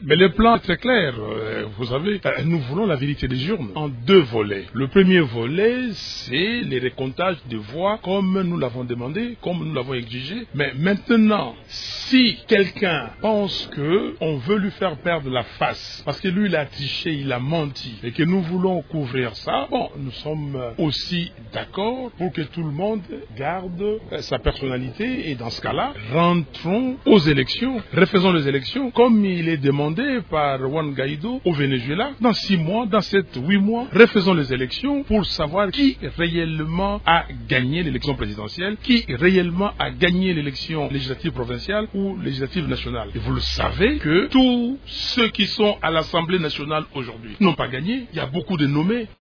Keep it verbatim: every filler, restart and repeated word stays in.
Mais le plan est très clair. Vous savez, nous voulons la vérité des urnes en deux volets. Le premier volet, c'est les récomptages de voix comme nous l'avons demandé, comme nous l'avons exigé. Mais maintenant, si quelqu'un pense qu'on veut lui faire perdre la face, parce que lui il a triché, il a menti, et que nous voulons couvrir ça, bon, nous sommes aussi d'accord pour que tout le monde garde sa personnalité, et dans ce cas-là, rentrons aux élections, refaisons les élections, comme il est demandé par Juan Guaido au Venezuela, dans six mois, dans sept, huit mois, refaisons les élections pour savoir qui réellement a gagné l'élection présidentielle, qui réellement a gagné l'élection législative provinciale ou législative nationale. Et vous le savez que tous ceux qui sont à l'Assemblée nationale aujourd'hui n'ont pas gagné. Il y a beaucoup de nommés.